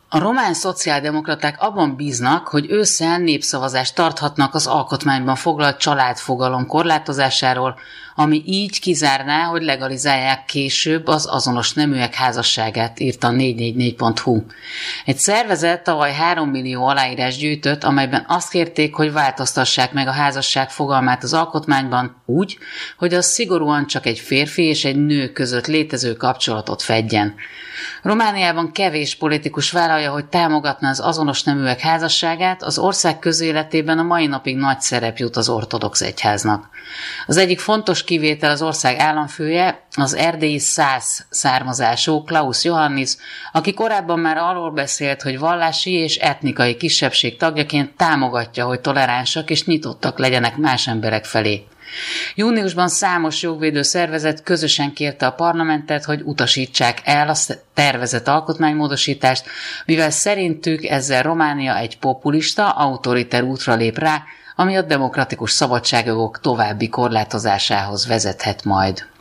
A román szociáldemokraták abban bíznak, hogy ősszel népszavazást tarthatnak az alkotmányban foglalt családfogalom korlátozásáról, ami így kizárná, hogy legalizálják később az azonos neműek házasságát, írta a 444.hu. Egy szervezet tavaly 3 millió aláírás gyűjtött, amelyben azt kérték, hogy változtassák meg a házasság fogalmát az alkotmányban úgy, hogy az szigorúan csak egy férfi és egy nő között létező kapcsolatot fedjen. Romániában kevés politikus vállalja, hogy támogatná az azonos neműek házasságát, az ország közéletében a mai napig nagy szerep jut az ortodox egyháznak. Az egyik fontos kivétel az ország államfője, az erdélyi szász származású Klaus Johannis, aki korábban már arról beszélt, hogy vallási és etnikai kisebbség tagjaként támogatja, hogy toleránsak és nyitottak legyenek más emberek felé. Júniusban számos jogvédő szervezet közösen kérte a parlamentet, hogy utasítsák el a tervezett alkotmánymódosítást, mivel szerintük ezzel Románia egy populista, autoriter útra lép rá, ami a demokratikus szabadságjogok további korlátozásához vezethet majd.